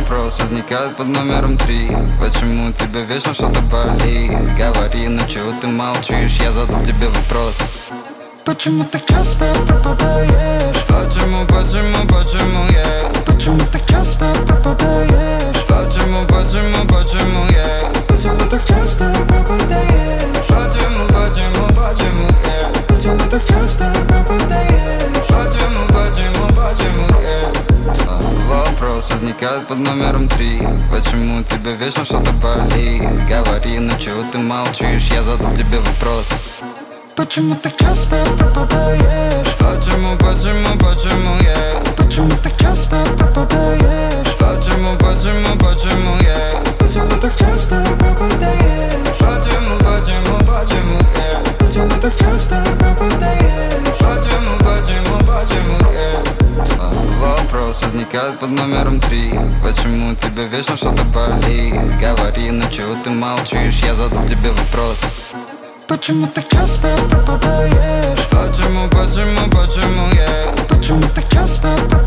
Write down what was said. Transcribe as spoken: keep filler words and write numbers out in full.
Вопрос возникает под номером три: почему тебе вечно что-то болит? Говори, ну чего ты молчишь? Я задал тебе вопрос. Почему так часто пропадаешь? Почему, почему, почему я? Yeah? Почему так часто пропадаешь? Почему, почему, почему я? Yeah? Почему так часто пропадаешь? Почему, почему, почему я? Yeah? Почему так часто пропадаешь? Почему, почему, почему я? Yeah? Вопрос возникает под номером три: почему тебе вечно что-то болит? Говори, ну чего ты молчишь? Я задал тебе вопрос. Почему так часто пропадаешь? Почему, почему, почему я? Yeah? Почему так часто пропадаешь? Почему, почему, почему я? Yeah? Почему так часто пропадаешь? Почему, почему, почему я? Yeah? Почему так часто пропадаешь? Почему, почему, почему я? Yeah? Вопрос возникает под номером три: почему тебе вечно что-то болит? Говори, ну чего ты молчишь? Я задал тебе вопрос. Почему так часто пропадаешь? Почему, почему, почему я? Почему так часто пропадаешь?